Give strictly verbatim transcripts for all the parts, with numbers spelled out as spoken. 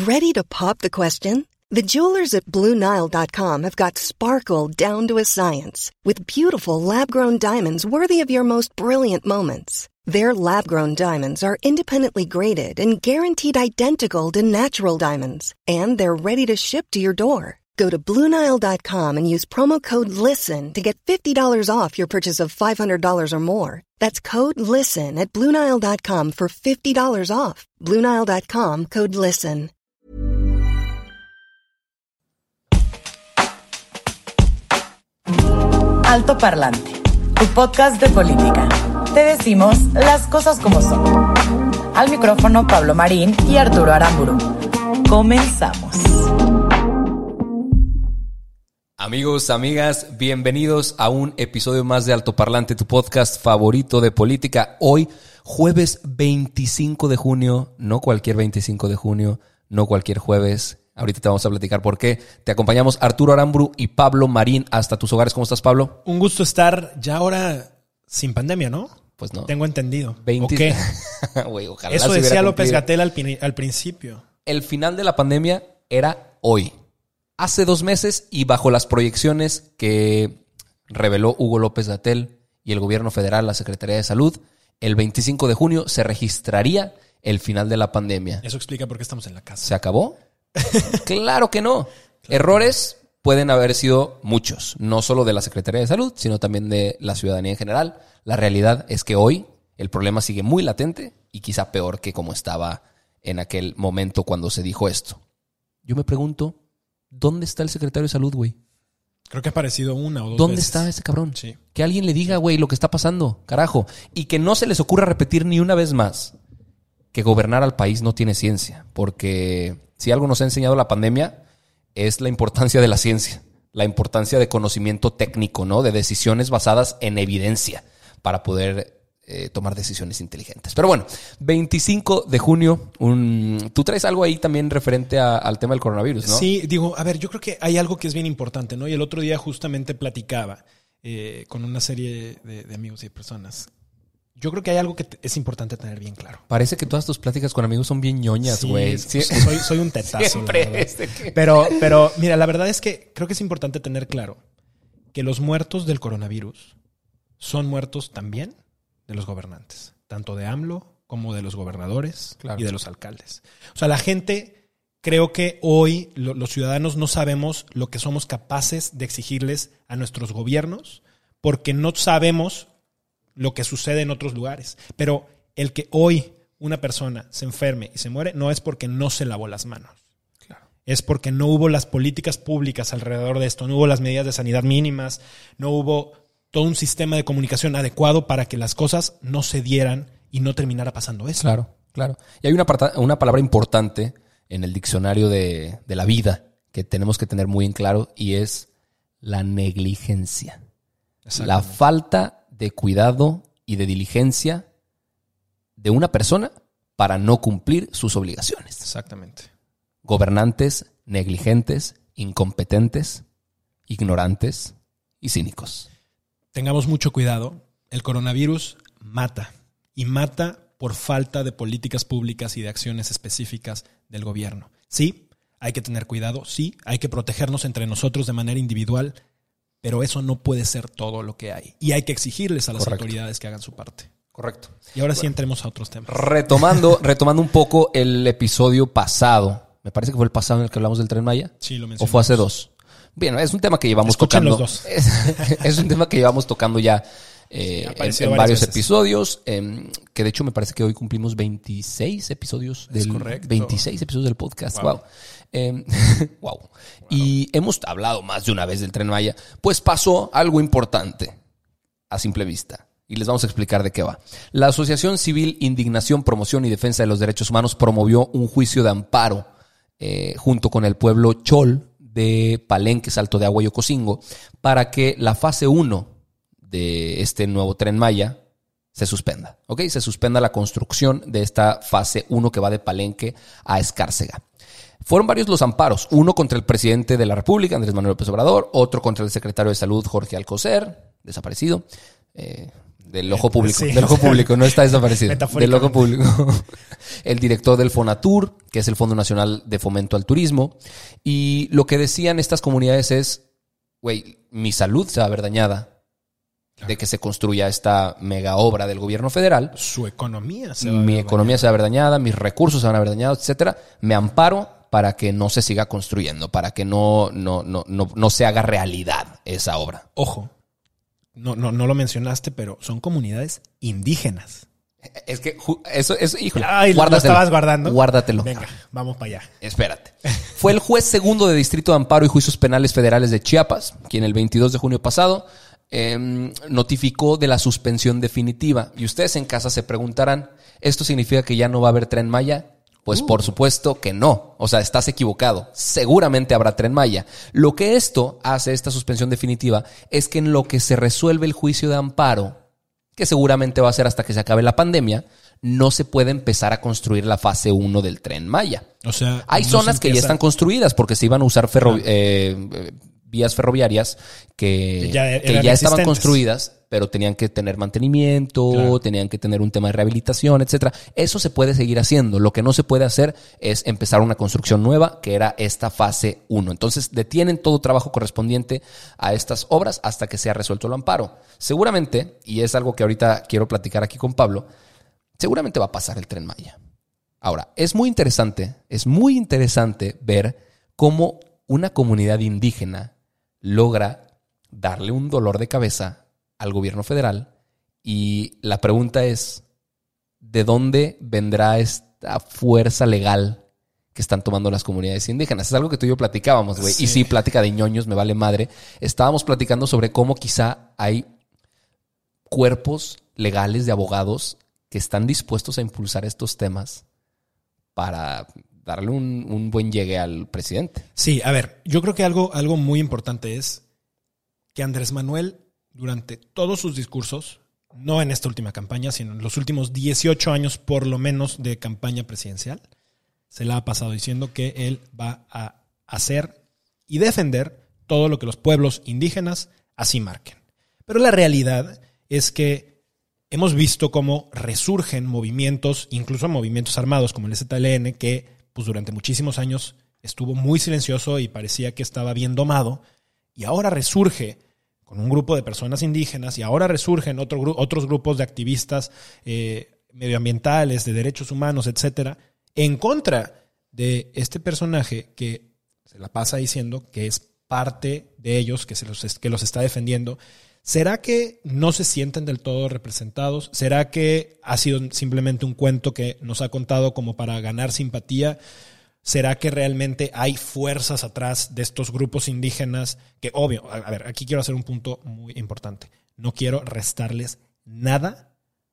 Ready to pop the question? The jewelers at Blue Nile dot com have got sparkle down to a science with beautiful lab-grown diamonds worthy of your most brilliant moments. Their lab-grown diamonds are independently graded and guaranteed identical to natural diamonds, and they're ready to ship to your door. Go to Blue Nile dot com and use promo code LISTEN to get fifty dollars off your purchase of five hundred dollars or more. That's code LISTEN at Blue Nile dot com for fifty dollars off. Blue Nile dot com, code LISTEN. Alto Parlante, tu podcast de política. Te decimos las cosas como son. Al micrófono Pablo Marín y Arturo Aramburu. Comenzamos. Amigos, amigas, bienvenidos a un episodio más de Alto Parlante, tu podcast favorito de política. Hoy, jueves veinticinco de junio, no cualquier veinticinco de junio, no cualquier jueves. Ahorita te vamos a platicar por qué. Te acompañamos Arturo Aramburu y Pablo Marín hasta tus hogares. ¿Cómo estás, Pablo? Un gusto estar ya ahora sin pandemia, ¿no? Pues no. Tengo entendido. veinte... ¿O qué? Wey, ojalá Eso se decía hubiera López cumplido. Gatell al, pin- al principio. El final de la pandemia era hoy. Hace dos meses y bajo las proyecciones que reveló Hugo López Gatell y el gobierno federal, la Secretaría de Salud, el veinticinco de junio se registraría el final de la pandemia. Eso explica por qué estamos en la casa. ¿Se acabó? Claro que no. Errores pueden haber sido muchos, no solo de la Secretaría de Salud, sino también de la ciudadanía en general. La realidad es que hoy el problema sigue muy latente y quizá peor que como estaba en aquel momento cuando se dijo esto. Yo me pregunto, ¿dónde está el secretario de Salud, güey? Creo que ha aparecido una o dos ¿Dónde veces. está ese cabrón? Sí. Que alguien le diga, güey, lo que está pasando, carajo. Y que no se les ocurra repetir ni una vez más que gobernar al país no tiene ciencia. Porque si algo nos ha enseñado la pandemia es la importancia de la ciencia. La importancia de conocimiento técnico, ¿no? De decisiones basadas en evidencia para poder eh, tomar decisiones inteligentes. Pero bueno, veinticinco de junio, un, tú traes algo ahí también referente a, al tema del coronavirus, ¿no? Sí, digo, a ver, yo creo que hay algo que es bien importante, ¿no? Y el otro día justamente platicaba eh, con una serie de, de amigos y de personas. Yo creo que hay algo que te- es importante tener bien claro. Parece que todas tus pláticas con amigos son bien ñoñas, Sí, güey. sí, soy, soy un tetazo. la Siempre verdad. es de que... Pero, pero, mira, la verdad es que creo que es importante tener claro que los muertos del coronavirus son muertos también de los gobernantes, tanto de AMLO como de los gobernadores Claro. y de los alcaldes. O sea, la gente, creo que hoy lo- los ciudadanos no sabemos lo que somos capaces de exigirles a nuestros gobiernos porque no sabemos lo que sucede en otros lugares. Pero el que hoy una persona se enferme y se muere no es porque no se lavó las manos. Es porque no hubo las políticas públicas alrededor de esto, no hubo las medidas de sanidad mínimas, no hubo todo un sistema de comunicación adecuado para que las cosas no se dieran y no terminara pasando eso. Claro, claro. Y hay una, parta- una palabra importante en el diccionario de, de la vida que tenemos que tener muy en claro y es la negligencia. La falta de cuidado y de diligencia de una persona para no cumplir sus obligaciones. Exactamente. Gobernantes negligentes, incompetentes, ignorantes y cínicos. Tengamos mucho cuidado. El coronavirus mata. Y mata por falta de políticas públicas y de acciones específicas del gobierno. Sí, hay que tener cuidado. Sí, hay que protegernos entre nosotros de manera individual. Pero eso no puede ser todo lo que hay. Y hay que exigirles a las Correcto. autoridades que hagan su parte. Correcto. Y ahora sí entremos a otros temas. Retomando, retomando un poco el episodio pasado. Me parece que fue el pasado en el que hablamos del Tren Maya. Sí, lo ¿O mencionamos. fue hace dos? Bien, es un tema que llevamos Escuchen tocando. los dos. Es, es un tema que llevamos tocando ya eh, Sí, ha en, aparecido en varias varios veces. episodios. eh, que de hecho me parece que hoy cumplimos veintiséis episodios Es del correcto. veintiséis episodios del podcast. Wow. Wow. Eh, wow. Y hemos hablado más de una vez del Tren Maya. Pues pasó algo importante a simple vista. Y les vamos a explicar de qué va. La Asociación Civil Indignación, Promoción y Defensa de los Derechos Humanos promovió un juicio de amparo eh, junto con el pueblo Chol de Palenque, Salto de Agua y Ocosingo para que la fase uno de este nuevo Tren Maya se suspenda. ¿Ok? Se suspenda la construcción de esta fase uno que va de Palenque a Escárcega. Fueron varios los amparos, uno contra el presidente de la República, Andrés Manuel López Obrador, otro contra el secretario de Salud, Jorge Alcocer, desaparecido. Eh, del ojo público. Sí. Del ojo público, no está desaparecido. Del Metafóricamente. ojo público. El director del Fonatur, que es el Fondo Nacional de Fomento al Turismo. Y lo que decían estas comunidades es, güey, mi salud se va a ver dañada claro. de que se construya esta mega obra del gobierno federal. Su economía se va a ver Mi dañada. economía se va a ver dañada, mis recursos se van a ver dañados, etcétera. Me amparo para que no se siga construyendo, para que no, no, no, no, no se haga realidad esa obra. Ojo, no, no, no lo mencionaste, pero son comunidades indígenas. Es que eso, eso híjole, Ay, ¿lo estabas guardando? Guárdatelo. Venga, vamos para allá. Espérate. Fue el juez segundo de Distrito de Amparo y Juicios Penales Federales de Chiapas, quien el veintidós de junio pasado eh, notificó de la suspensión definitiva. Y ustedes en casa se preguntarán, ¿esto significa que ya no va a haber Tren Maya? Pues uh. por supuesto que no. O sea, estás equivocado. Seguramente habrá Tren Maya. Lo que esto hace, esta suspensión definitiva, es que en lo que se resuelve el juicio de amparo, que seguramente va a ser hasta que se acabe la pandemia, no se puede empezar a construir la fase uno del Tren Maya. O sea, hay no zonas que ya están construidas porque se iban a usar ferro, claro. eh, vías ferroviarias que, que ya, que ya estaban construidas, pero tenían que tener mantenimiento, claro. tenían que tener un tema de rehabilitación, etcétera. Eso se puede seguir haciendo. Lo que no se puede hacer es empezar una construcción nueva, que era esta fase uno. Entonces, detienen todo trabajo correspondiente a estas obras hasta que sea resuelto el amparo. Seguramente, y es algo que ahorita quiero platicar aquí con Pablo, seguramente va a pasar el Tren Maya. Ahora, es muy interesante, es muy interesante ver cómo una comunidad indígena logra darle un dolor de cabeza al gobierno federal, y la pregunta es, ¿de dónde vendrá esta fuerza legal que están tomando las comunidades indígenas? Es algo que tú y yo platicábamos, güey. Sí. Y sí, plática de ñoños, me vale madre. Estábamos platicando sobre cómo quizá hay cuerpos legales de abogados que están dispuestos a impulsar estos temas para darle un, un buen llegue al presidente. Sí, a ver, yo creo que algo, algo muy importante es que Andrés Manuel, durante todos sus discursos, no en esta última campaña, sino en los últimos dieciocho años por lo menos de campaña presidencial, se la ha pasado diciendo que él va a hacer y defender todo lo que los pueblos indígenas así marquen. Pero la realidad es que hemos visto cómo resurgen movimientos, incluso movimientos armados como el Z L N, que pues durante muchísimos años estuvo muy silencioso y parecía que estaba bien domado, y ahora resurge con un grupo de personas indígenas, y ahora resurgen otro gru- otros grupos de activistas eh, medioambientales, de derechos humanos, etcétera, en contra de este personaje que se la pasa diciendo que es parte de ellos, que, se los, que los está defendiendo. ¿Será que no se sienten del todo representados? ¿Será que ha sido simplemente un cuento que nos ha contado como para ganar simpatía? ¿Será que realmente hay fuerzas atrás de estos grupos indígenas? Que obvio, a ver, aquí quiero hacer un punto muy importante. No quiero restarles nada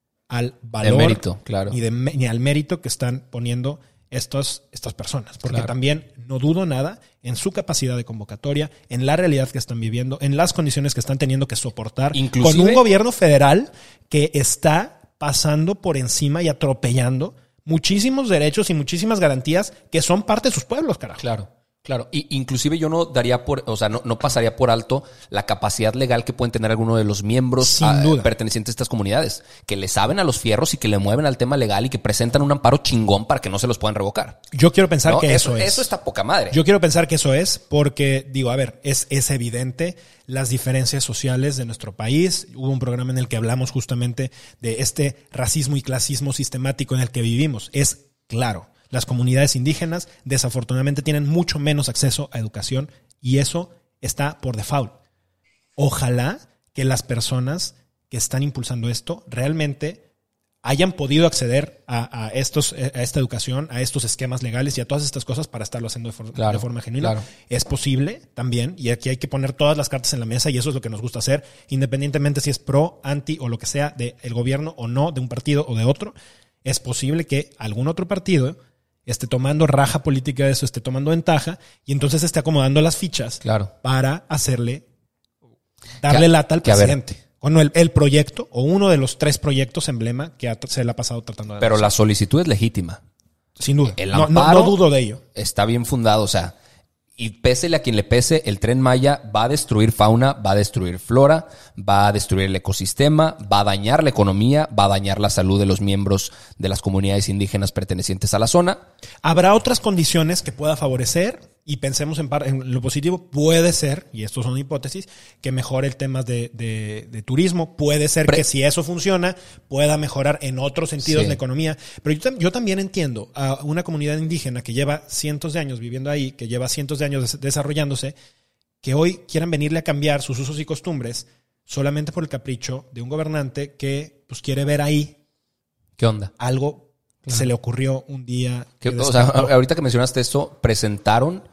al valor de mérito, claro. ni, de, ni al mérito que están poniendo estos, estas personas. Porque claro. también no dudo nada en su capacidad de convocatoria, en la realidad que están viviendo, en las condiciones que están teniendo que soportar, inclusive, con un gobierno federal que está pasando por encima y atropellando muchísimos derechos y muchísimas garantías que son parte de sus pueblos, carajo. Claro, claro. Y inclusive yo no daría por, o sea, no, no pasaría por alto la capacidad legal que pueden tener algunos de los miembros Sin a, duda. pertenecientes a estas comunidades, que le saben a los fierros y que le mueven al tema legal y que presentan un amparo chingón para que no se los puedan revocar. Yo quiero pensar ¿No? que eso, eso es. Eso está poca madre. Yo quiero pensar que eso es porque, digo, a ver, es, es evidente las diferencias sociales de nuestro país. Hubo un programa en el que hablamos justamente de este racismo y clasismo sistemático en el que vivimos. Es claro. Las comunidades indígenas desafortunadamente tienen mucho menos acceso a educación y eso está por default. Ojalá que las personas que están impulsando esto realmente hayan podido acceder a, a, estos, a esta educación, a estos esquemas legales y a todas estas cosas para estarlo haciendo de, for- claro, de forma genuina. Claro. Es posible también, y aquí hay que poner todas las cartas en la mesa y eso es lo que nos gusta hacer, independientemente si es pro, anti o lo que sea del gobierno o no, de un partido o de otro. Es posible que algún otro partido esté tomando raja política de eso, esté tomando ventaja y entonces esté acomodando las fichas Claro. para hacerle, darle Que- lata al que a ver. presidente. Bueno, el, el proyecto o uno de los tres proyectos emblema que ha- se le ha pasado tratando de Pero negociar. la solicitud es legítima. Sin duda. El No, no, amparo no dudo de ello. está bien fundado, o sea, Y pésele a quien le pese, el Tren Maya va a destruir fauna, va a destruir flora, va a destruir el ecosistema, va a dañar la economía, va a dañar la salud de los miembros de las comunidades indígenas pertenecientes a la zona. Habrá otras condiciones que pueda favorecer y pensemos en, par, en lo positivo. Puede ser, y esto son hipótesis, que mejore el tema de, de, de turismo. Puede ser Pre- que si eso funciona, pueda mejorar en otros sentidos sí. la economía. Pero yo, yo también entiendo a una comunidad indígena que lleva cientos de años viviendo ahí, que lleva cientos de años desarrollándose, que hoy quieran venirle a cambiar sus usos y costumbres solamente por el capricho de un gobernante que pues quiere ver ahí ¿qué onda? Algo que se le ocurrió un día. Que, o sea, ahorita que mencionaste esto, presentaron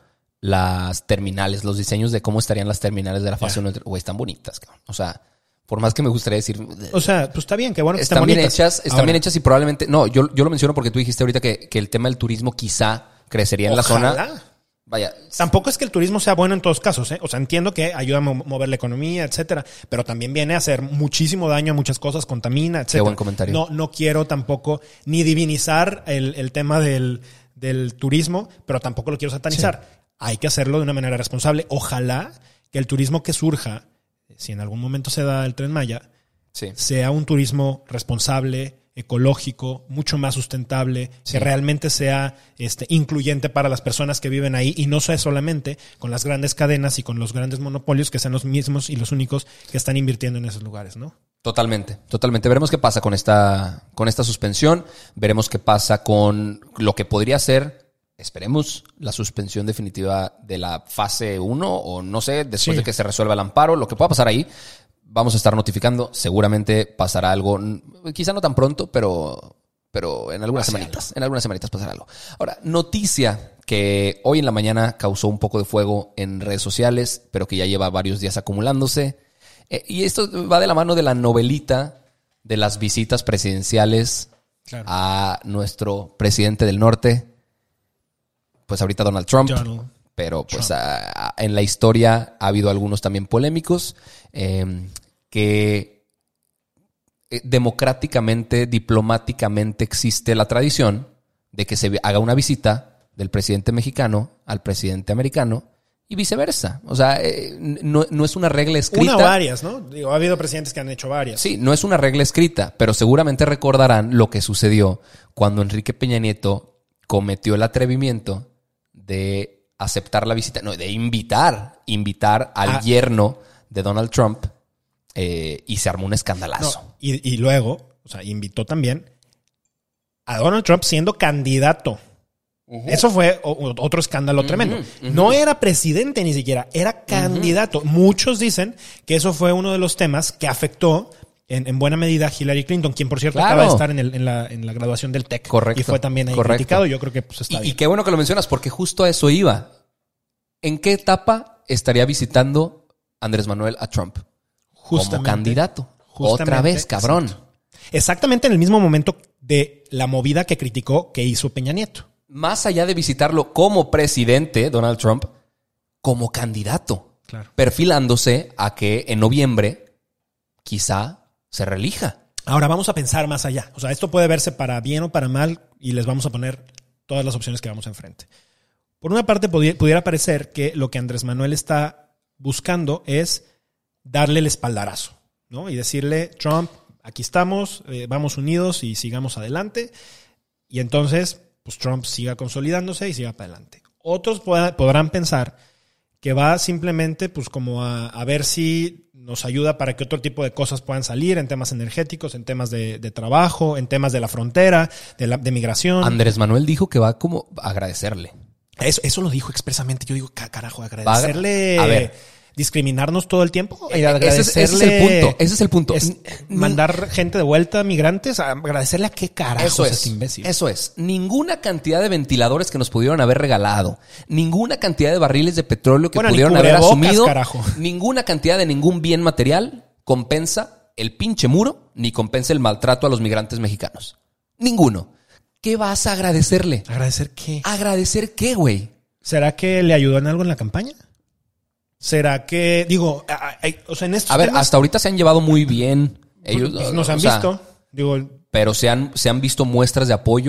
las terminales, los diseños de cómo estarían las terminales de la fase uno. Güey, están bonitas, cabrón. O sea, por más que me gustaría decir... O sea, pues está bien, qué bueno que están, están bien bonitas. hechas, están Ahora. bien hechas y probablemente... No, yo, yo lo menciono porque tú dijiste ahorita que, que el tema del turismo quizá crecería en Ojalá. la zona. Vaya. Tampoco es que el turismo sea bueno en todos casos, ¿eh? O sea, entiendo que ayuda a mo- mover la economía, etcétera, pero también viene a hacer muchísimo daño a muchas cosas, contamina, etcétera. Qué buen comentario. No, no quiero tampoco ni divinizar el, el tema del, del turismo, pero tampoco lo quiero satanizar. Sí. Hay que hacerlo de una manera responsable. Ojalá que el turismo que surja, si en algún momento se da el Tren Maya, sí. sea un turismo responsable, ecológico, mucho más sustentable, sí. que realmente sea este, incluyente para las personas que viven ahí y no sea solamente con las grandes cadenas y con los grandes monopolios que sean los mismos y los únicos que están invirtiendo en esos lugares, ¿no? Totalmente, totalmente. Veremos qué pasa con esta, con esta suspensión. Veremos qué pasa con lo que podría ser, esperemos, la suspensión definitiva de la fase uno o no sé, después sí. de que se resuelva el amparo, lo que pueda pasar ahí. Vamos a estar notificando. Seguramente pasará algo, quizá no tan pronto, pero, pero en algunas Hacia semanitas. Algo. En algunas semanitas pasará algo. Ahora, noticia que hoy en la mañana causó un poco de fuego en redes sociales, pero que ya lleva varios días acumulándose. Eh, y esto va de la mano de la novelita de las visitas presidenciales claro. a nuestro presidente del norte, pues ahorita Donald Trump. Donald. Pero pues a, a, en la historia ha habido algunos también polémicos eh, que eh, democráticamente, diplomáticamente existe la tradición de que se haga una visita del presidente mexicano al presidente americano y viceversa. O sea, eh, no, no es una regla escrita. Una o varias, ¿no? Digo, ha habido presidentes que han hecho varias. Sí, no es una regla escrita, pero seguramente recordarán lo que sucedió cuando Enrique Peña Nieto cometió el atrevimiento de aceptar la visita, no, de invitar, invitar al ah. yerno de Donald Trump eh, y se armó un escandalazo. No, y, y luego, o sea, invitó también a Donald Trump siendo candidato. Uh-huh. Eso fue o, otro escándalo uh-huh, tremendo. Uh-huh. No era presidente ni siquiera, era candidato. Uh-huh. Muchos dicen que eso fue uno de los temas que afectó en, en buena medida a Hillary Clinton, quien por cierto claro. acaba de estar en, el, en, la, en la graduación del T E C. Correcto. Y fue también ahí correcto. criticado. Yo creo que pues, está y, bien. Y qué bueno que lo mencionas, porque justo a eso iba. ¿En qué etapa estaría visitando Andrés Manuel a Trump? Justamente, como candidato. Otra vez, cabrón. Exacto. Exactamente en el mismo momento de la movida que criticó que hizo Peña Nieto. Más allá de visitarlo como presidente, Donald Trump, como candidato. Claro. Perfilándose a que en noviembre quizá se reelija. Ahora vamos a pensar más allá. O sea, esto puede verse para bien o para mal y les vamos a poner todas las opciones que vamos enfrente. Por una parte, pudiera parecer que lo que Andrés Manuel está buscando es darle el espaldarazo, ¿no? Y decirle, Trump, aquí estamos, eh, vamos unidos y sigamos adelante. Y entonces, pues Trump siga consolidándose y siga para adelante. Otros pod- podrán pensar que va simplemente pues como a, a ver si nos ayuda para que otro tipo de cosas puedan salir en temas energéticos, en temas de, de trabajo, en temas de la frontera, de, la, de migración. Andrés Manuel dijo que va como a agradecerle. Eso, eso lo dijo expresamente. Yo digo, carajo, agradecerle, a ver, discriminarnos todo el tiempo. Y agradecerle, ese, es, ese es el punto. Ese es el punto. Es mandar gente de vuelta, migrantes, a agradecerle a qué carajo eso es, este imbécil. Eso es. Ninguna cantidad de ventiladores que nos pudieron haber regalado, ninguna cantidad de barriles de petróleo que bueno, pudieron haber asumido, carajo. Ninguna cantidad de ningún bien material compensa el pinche muro, ni compensa el maltrato a los migrantes mexicanos. Ninguno. ¿Qué vas a agradecerle? ¿Agradecer qué? ¿Agradecer qué, güey? ¿Será que le ayudó en algo en la campaña? ¿Será que, digo, a, a, o sea, en estos A ver, temas, hasta ahorita se han llevado muy bien. Ellos pues nos han o sea, visto. Digo, pero se han, se han visto muestras de apoyo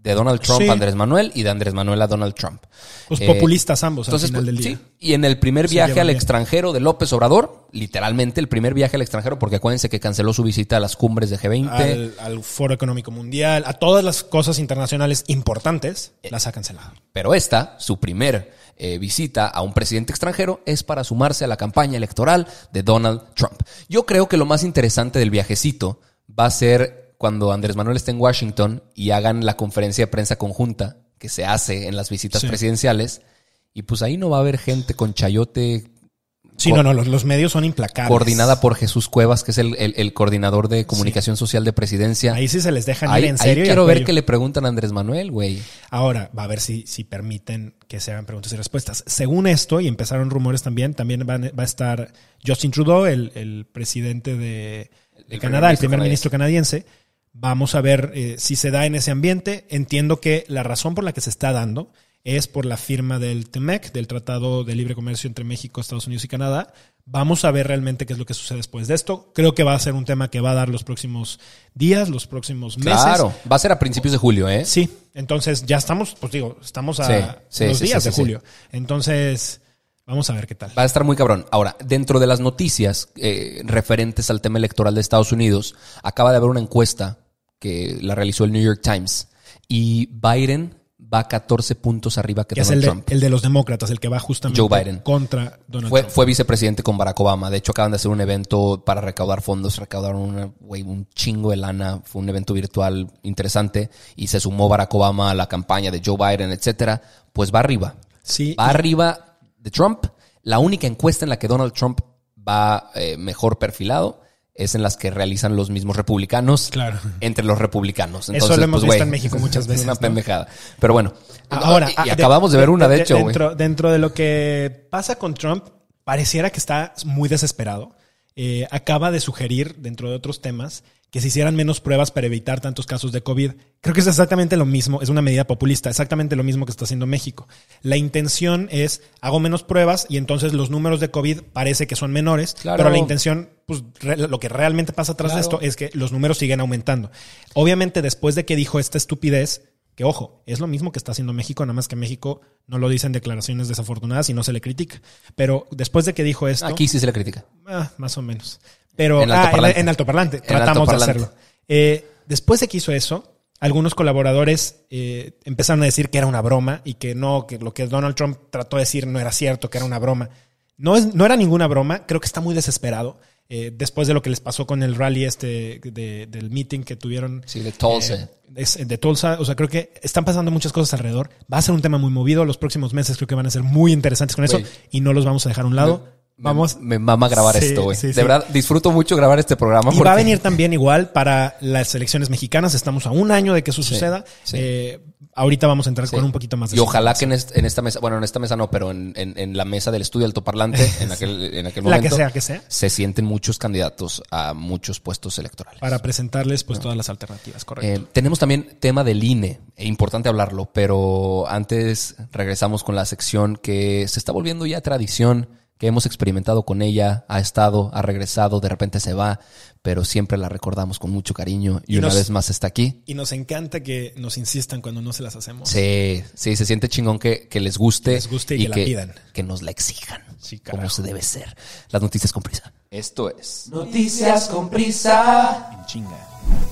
De Donald Trump Sí. a Andrés Manuel y de Andrés Manuel a Donald Trump. Los Eh, populistas ambos Entonces, al final del día. sí, y en el primer Se viaje llevan al bien. extranjero de López Obrador, literalmente el primer viaje al extranjero, porque acuérdense que canceló su visita a las cumbres de G veinte. Al, al Foro Económico Mundial, a todas las cosas internacionales importantes, las ha cancelado. Pero esta, su primer eh, visita a un presidente extranjero, es para sumarse a la campaña electoral de Donald Trump. Yo creo que lo más interesante del viajecito va a ser cuando Andrés Manuel esté en Washington y hagan la conferencia de prensa conjunta que se hace en las visitas Sí. presidenciales. Y pues ahí no va a haber gente con chayote Sí, Co- no, no, los, los medios son implacables. coordinada por Jesús Cuevas, que es el, el- el coordinador de comunicación social de presidencia. Ahí sí se les dejan Ahí- ir en ahí serio. y quiero a ver cuello. qué le preguntan a Andrés Manuel, güey. Ahora, va a ver si, si permiten que se hagan preguntas y respuestas. Según esto, y empezaron rumores también, también van- va a estar Justin Trudeau, el, el presidente de, de El Canadá, primer el primer ministro ministro canadiense. Vamos a ver eh, si se da en ese ambiente. Entiendo que la razón por la que se está dando es por la firma del T M E C, del Tratado de Libre Comercio entre México, Estados Unidos y Canadá. Vamos a ver realmente qué es lo que sucede después de esto. Creo que va a ser un tema que va a dar los próximos días, los próximos meses. Claro, va a ser a principios de julio, ¿eh? Sí, entonces ya estamos, pues digo, estamos a Sí, sí, los sí, días sí, de sí, julio. Entonces, vamos a ver qué tal. Va a estar muy cabrón. Ahora, dentro de las noticias eh, referentes al tema electoral de Estados Unidos, acaba de haber una encuesta que la realizó el New York Times y Biden va catorce puntos arriba que Que es Donald el de, Trump. el de los demócratas, el que va justamente Joe Biden. contra Donald Fue, Trump. fue vicepresidente con Barack Obama. De hecho, acaban de hacer un evento para recaudar fondos. Recaudaron una, güey, un chingo de lana. Fue un evento virtual interesante. Y se sumó Barack Obama a la campaña de Joe Biden, etcétera. Pues va arriba. Sí, Va arriba de Trump. La única encuesta en la que Donald Trump va eh, mejor perfilado es en las que realizan los mismos republicanos Claro. entre los republicanos. Eso lo hemos pues, visto güey, en México muchas veces, Es una ¿no? pendejada. Pero bueno. Ahora, y, y ah, acabamos de, ver una, de, hecho, güey. dentro, dentro de lo que pasa con Trump, pareciera que está muy desesperado. Eh, acaba de sugerir, dentro de otros temas, que se hicieran menos pruebas para evitar tantos casos de COVID. Creo que es exactamente lo mismo, es una medida populista, exactamente lo mismo que está haciendo México. La intención es, hago menos pruebas y entonces los números de COVID parece que son menores, Claro. pero la intención, pues re- lo que realmente pasa atrás Claro. de esto es que los números siguen aumentando. Obviamente, después de que dijo esta estupidez, que ojo, es lo mismo que está haciendo México, nada más que México no lo dice en declaraciones desafortunadas y no se le critica. Pero después de que dijo esto, Aquí sí se le critica. ah, más o menos. Pero En ah, altoparlante. en, en altoparlante, En tratamos de altoparlante. hacerlo. Eh, después de que hizo eso, algunos colaboradores eh, empezaron a decir que era una broma y que no, que lo que Donald Trump trató de decir no era cierto, que era una broma. No, es, no era ninguna broma, creo que está muy desesperado. Eh, después de lo que les pasó con el rally este de, del meeting que tuvieron. Sí, de Tulsa. Eh, es de Tulsa. O sea, creo que están pasando muchas cosas alrededor. Va a ser un tema muy movido. Los próximos meses creo que van a ser muy interesantes con eso Güey. y no los vamos a dejar a un lado. Me- Vamos. Me, me mama grabar Sí, esto, güey. sí, de sí. verdad, disfruto mucho grabar este programa. Y porque- va a venir también igual para las elecciones mexicanas. Estamos a un año de que eso Sí, suceda. sí. Eh, ahorita vamos a entrar Sí. con un poquito más de Y ojalá información. que en, est- en esta mesa, bueno, en esta mesa no, pero en, en- en la mesa del estudio altoparlante, en aquel, en aquel La momento, que sea, que sea. se sienten muchos candidatos a muchos puestos electorales. Para presentarles pues todas las alternativas, correcto. Eh, tenemos también tema del I N E, es importante hablarlo, pero antes regresamos con la sección que se está volviendo ya tradición, que hemos experimentado con ella, ha estado, ha regresado, de repente se va, pero siempre la recordamos con mucho cariño y, Y una nos- vez más está aquí. Y nos encanta que nos insistan cuando no se las hacemos. Sí, sí, se siente chingón que, que les guste, Que les guste y que la pidan. que nos la exijan, Sí, como carajo. se debe ser. Las noticias con prisa. Esto es Noticias con prisa. En chinga.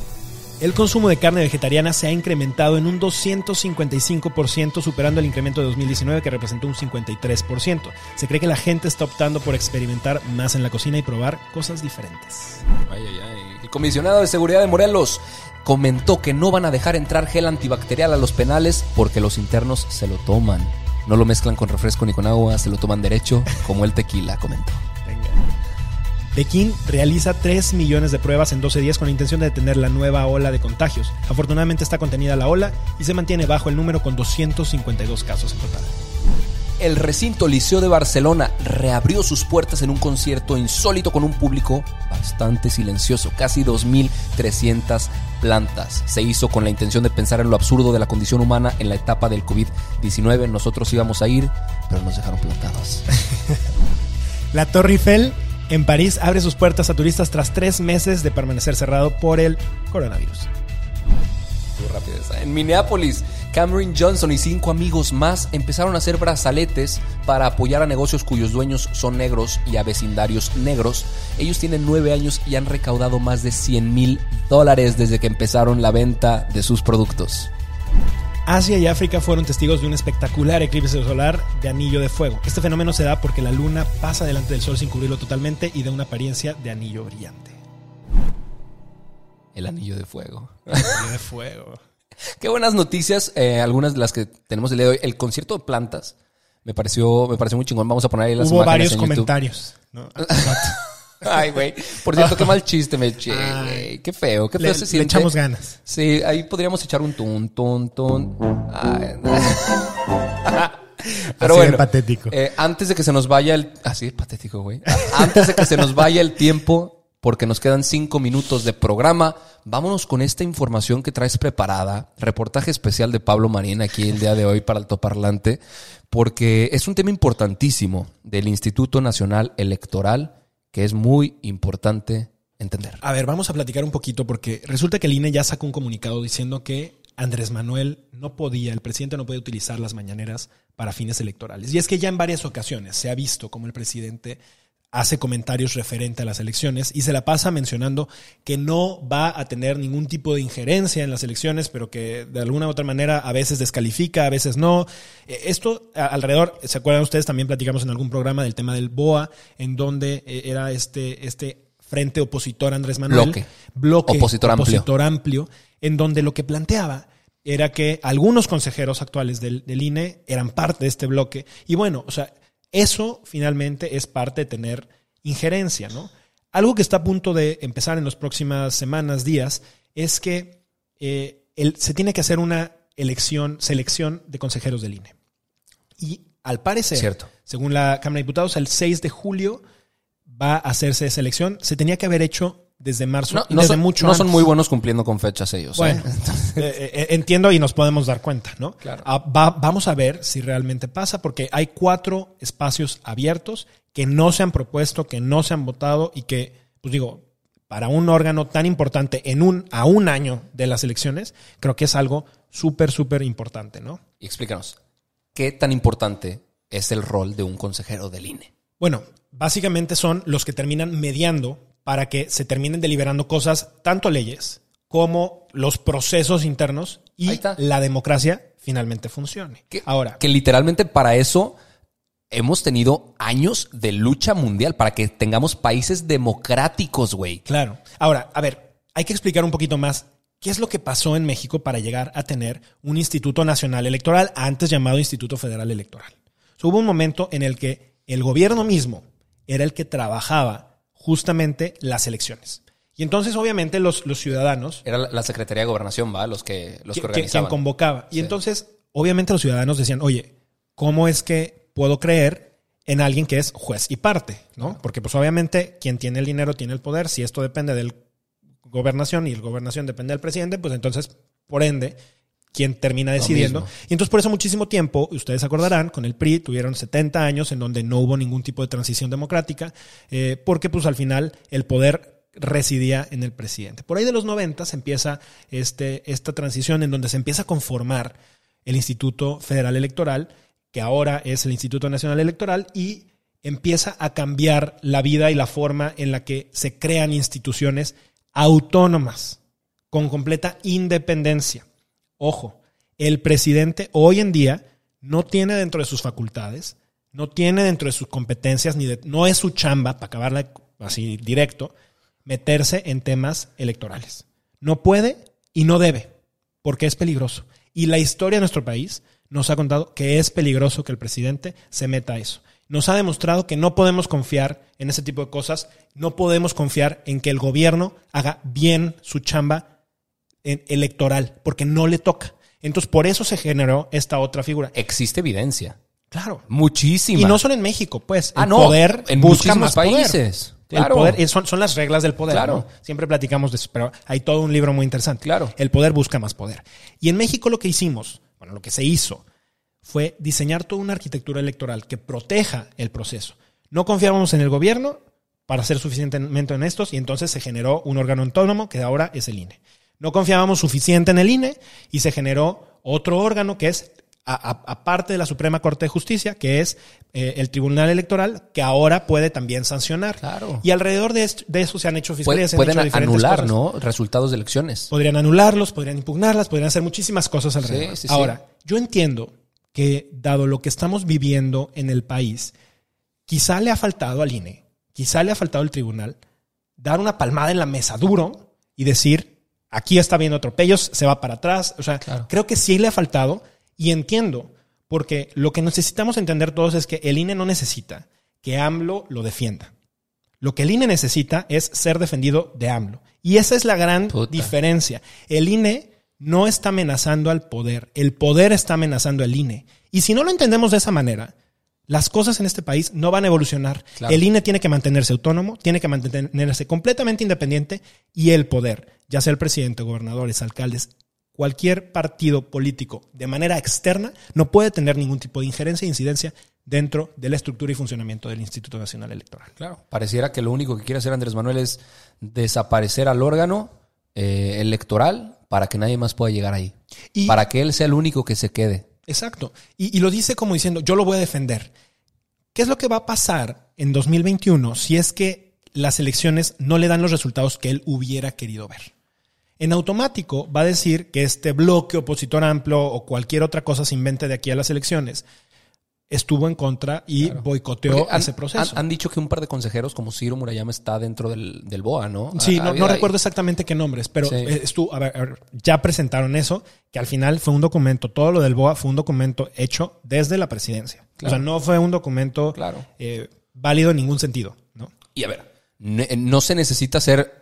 El consumo de carne vegetariana se ha incrementado en un doscientos cincuenta y cinco por ciento, superando el incremento de dos mil diecinueve que representó un cincuenta y tres por ciento. Se cree que la gente está optando por experimentar más en la cocina y probar cosas diferentes. Ay, ay, ay. El comisionado de seguridad de Morelos comentó que no van a dejar entrar gel antibacterial a los penales porque los internos se lo toman. No lo mezclan con refresco ni con agua, se lo toman derecho, como el tequila, comentó. Venga. Pekín realiza tres millones de pruebas en doce días con la intención de detener la nueva ola de contagios. Afortunadamente está contenida la ola y se mantiene bajo el número con doscientos cincuenta y dos casos en total. El recinto Liceo de Barcelona reabrió sus puertas en un concierto insólito con un público bastante silencioso, casi dos mil trescientas plantas. Se hizo con la intención de pensar en lo absurdo de la condición humana en la etapa del COVID diecinueve. Nosotros íbamos a ir, pero nos dejaron plantados. La Torre Eiffel en París abre sus puertas a turistas tras tres meses de permanecer cerrado por el coronavirus. rápida esa. En Minneapolis, Cameron Johnson y cinco amigos más empezaron a hacer brazaletes para apoyar a negocios cuyos dueños son negros y a vecindarios negros. Ellos tienen nueve años y han recaudado más de cien mil dólares desde que empezaron la venta de sus productos. Asia y África fueron testigos de un espectacular eclipse solar de anillo de fuego. Este fenómeno se da porque la luna pasa delante del sol sin cubrirlo totalmente y da una apariencia de anillo brillante. El anillo de fuego. El anillo de fuego. Qué buenas noticias, eh, algunas de las que tenemos el día de hoy. El concierto de plantas me pareció, me pareció muy chingón. Vamos a poner ahí las Hubo imágenes varios en comentarios, ¿no? Ay, güey. Por cierto, qué mal chiste me eché, güey. Qué feo, qué feo le, se le siente. echamos ganas. Sí, ahí podríamos echar un tun, tun, tun. Ay, no. Pero Así bueno, de patético. Eh, antes de que se nos vaya el... Así de patético, güey. Antes de que se nos vaya el tiempo, porque nos quedan cinco minutos de programa, vámonos con esta información que traes preparada. Reportaje especial de Pablo Marín aquí el día de hoy para Altoparlante, porque es un tema importantísimo del Instituto Nacional Electoral que es muy importante entender. A ver, vamos a platicar un poquito porque resulta que el I N E ya sacó un comunicado diciendo que Andrés Manuel no podía, el presidente no podía utilizar las mañaneras para fines electorales. Y es que ya en varias ocasiones se ha visto como el presidente hace comentarios referente a las elecciones y se la pasa mencionando que no va a tener ningún tipo de injerencia en las elecciones, pero que de alguna u otra manera a veces descalifica, a veces no. Esto alrededor, ¿se acuerdan ustedes? También platicamos en algún programa del tema del B O A, en donde era este, este frente opositor Andrés Manuel. Bloque. Bloque opositor, opositor amplio. amplio, en donde lo que planteaba era que algunos consejeros actuales del, del I N E eran parte de este bloque. Y bueno, o sea, eso finalmente es parte de tener injerencia, ¿no? Algo que está a punto de empezar en las próximas semanas, días, es que eh, el, se tiene que hacer una elección, selección de consejeros del I N E. Y al parecer, Cierto. según la Cámara de Diputados, el seis de julio va a hacerse esa elección. Se tenía que haber hecho desde marzo No, y no desde son, mucho no antes. son muy buenos cumpliendo con fechas ellos. Bueno, ¿eh? eh, eh, entiendo y nos podemos dar cuenta, ¿no? Claro. Ah, va, vamos a ver si realmente pasa, porque hay cuatro espacios abiertos que no se han propuesto, que no se han votado y que, pues digo, para un órgano tan importante en un a un año de las elecciones, creo que es algo súper, súper importante, ¿no? Y explícanos, ¿qué tan importante es el rol de un consejero del I N E? Bueno, básicamente son los que terminan mediando para que se terminen deliberando cosas, tanto leyes como los procesos internos y la democracia finalmente funcione. Que, Ahora, que literalmente para eso hemos tenido años de lucha mundial, para que tengamos países democráticos, güey. Claro. Ahora, a ver, hay que explicar un poquito más qué es lo que pasó en México para llegar a tener un Instituto Nacional Electoral, antes llamado Instituto Federal Electoral. O sea, hubo un momento en el que el gobierno mismo era el que trabajaba justamente las elecciones. Y entonces, obviamente, los, los ciudadanos... Era la Secretaría de Gobernación, ¿va? Los que, los que, que organizaban. Quien convocaba. Y sí. entonces, obviamente, los ciudadanos decían, oye, ¿cómo es que puedo creer en alguien que es juez y parte? ¿No? Porque, pues, obviamente, quien tiene el dinero tiene el poder. Si esto depende del gobernación y el gobernación depende del presidente, pues entonces, por ende, quien termina decidiendo. Y entonces, por eso muchísimo tiempo, ustedes acordarán, con el P R I tuvieron setenta años en donde no hubo ningún tipo de transición democrática, eh, porque pues al final el poder residía en el presidente. Por ahí de los noventa se empieza este, esta transición en donde se empieza a conformar el Instituto Federal Electoral, que ahora es el Instituto Nacional Electoral, y empieza a cambiar la vida y la forma en la que se crean instituciones autónomas, con completa independencia. Ojo, el presidente hoy en día no tiene dentro de sus facultades, no tiene dentro de sus competencias, ni de, no es su chamba, para acabarla así directo, meterse en temas electorales. No puede y no debe, porque es peligroso. Y la historia de nuestro país nos ha contado que es peligroso que el presidente se meta a eso. Nos ha demostrado que no podemos confiar en ese tipo de cosas, no podemos confiar en que el gobierno haga bien su chamba electoral, porque no le toca. Entonces, por eso se generó esta otra figura. Existe evidencia. Claro. Muchísima. Y no solo en México, pues. Ah, el no, poder en busca muchísimos más países. Poder. Claro. El poder, son, son las reglas del poder. Claro. ¿No? Siempre platicamos de eso, pero hay todo un libro muy interesante. Claro. El poder busca más poder. Y en México lo que hicimos, bueno, lo que se hizo, fue diseñar toda una arquitectura electoral que proteja el proceso. No confiábamos en el gobierno para ser suficientemente honestos y entonces se generó un órgano autónomo que ahora es el I N E. No confiábamos suficiente en el I N E y se generó otro órgano que es, aparte de la Suprema Corte de Justicia, que es eh, el Tribunal Electoral, que ahora puede también sancionar. Claro. Y alrededor de, esto, de eso se han hecho fiscalías. Pueden han hecho anular, cosas. ¿no? Resultados de elecciones. Podrían anularlos, podrían impugnarlas, podrían hacer muchísimas cosas alrededor. Sí, sí, ahora, sí. yo entiendo que, dado lo que estamos viviendo en el país, quizá le ha faltado al I N E, quizá le ha faltado al tribunal, dar una palmada en la mesa duro y decir, aquí está habiendo atropellos, se va para atrás. O sea, claro. Creo que sí le ha faltado y entiendo, porque lo que necesitamos entender todos es que el I N E no necesita que AMLO lo defienda. Lo que el I N E necesita es ser defendido de AMLO. Y esa es la gran Puta. diferencia. El I N E no está amenazando al poder. El poder está amenazando al I N E. Y si no lo entendemos de esa manera, las cosas en este país no van a evolucionar. Claro. El I N E tiene que mantenerse autónomo, tiene que mantenerse completamente independiente y el poder, ya sea el presidente, gobernadores, alcaldes, cualquier partido político de manera externa no puede tener ningún tipo de injerencia e incidencia dentro de la estructura y funcionamiento del Instituto Nacional Electoral. Claro. Pareciera que lo único que quiere hacer Andrés Manuel es desaparecer al órgano eh, electoral para que nadie más pueda llegar ahí. Y, para que él sea el único que se quede. Exacto. Y, y lo dice como diciendo, yo lo voy a defender. ¿Qué es lo que va a pasar en dos mil veintiuno si es que las elecciones no le dan los resultados que él hubiera querido ver? En automático va a decir que este bloque opositor amplio o cualquier otra cosa se invente de aquí a las elecciones estuvo en contra y claro. boicoteó han, ese proceso. Han, han dicho que un par de consejeros como Ciro Murayama está dentro del, del B O A, ¿no? Sí, no, no recuerdo exactamente qué nombres, pero sí. estuvo, a ver, a ver, ya presentaron eso, que al final fue un documento, todo lo del B O A fue un documento hecho desde la presidencia. Claro. O sea, no fue un documento claro. eh, válido en ningún sentido, ¿no? Y a ver, no, no se necesita ser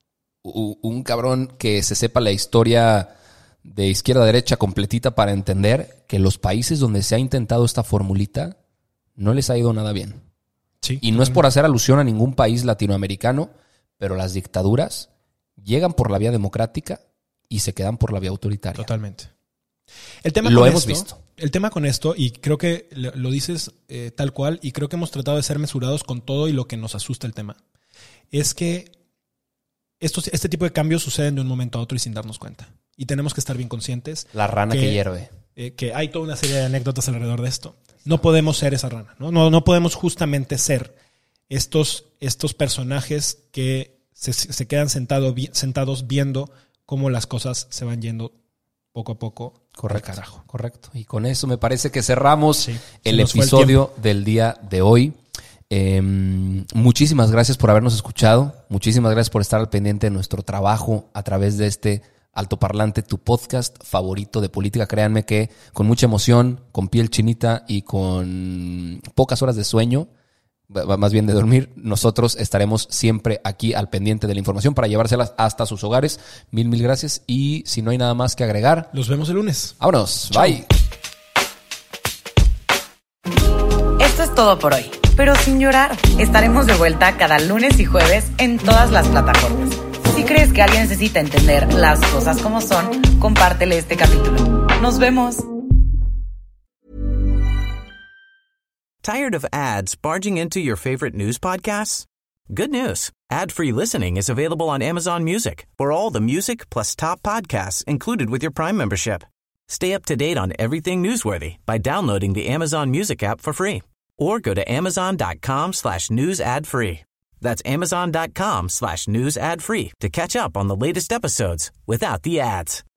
un cabrón que se sepa la historia de izquierda a derecha completita para entender que los países donde se ha intentado esta formulita no les ha ido nada bien. Sí, y no es por hacer alusión a ningún país latinoamericano, pero las dictaduras llegan por la vía democrática y se quedan por la vía autoritaria. Totalmente. El tema lo con hemos esto, visto. El tema con esto, y creo que lo dices eh, tal cual, y creo que hemos tratado de ser mesurados con todo y lo que nos asusta el tema, es que estos, este tipo de cambios suceden de un momento a otro y sin darnos cuenta. Y tenemos que estar bien conscientes. La rana que, que hierve. Eh, que hay toda una serie de anécdotas alrededor de esto. No podemos ser esa rana, ¿no? No, no podemos justamente ser estos, estos personajes que se, se quedan sentado, vi, sentados viendo cómo las cosas se van yendo poco a poco. Correcto, al carajo. Correcto. Y con eso me parece que cerramos sí, el episodio el del día de hoy. Eh, muchísimas gracias por habernos escuchado. Muchísimas gracias por estar al pendiente de nuestro trabajo a través de este Altoparlante, tu podcast favorito de política. Créanme que con mucha emoción, con piel chinita y con pocas horas de sueño, más bien de dormir, nosotros estaremos siempre aquí al pendiente de la información para llevárselas hasta sus hogares. Mil, mil gracias. Y si no hay nada más que agregar, los vemos el lunes. Vámonos. Chao. Bye. Esto es todo por hoy, pero sin llorar. Estaremos de vuelta cada lunes y jueves en todas las plataformas. Si crees que alguien necesita entender las cosas como son, compártele este capítulo. Nos vemos. Tired of ads barging into your favorite news podcasts? Good news. Ad-free listening is available on Amazon Music for all the music plus top podcasts included with your Prime membership. Stay up to date on everything newsworthy by downloading the Amazon Music app for free or go to amazon.com slash news ad free. That's amazon.com slash news ad free to catch up on the latest episodes without the ads.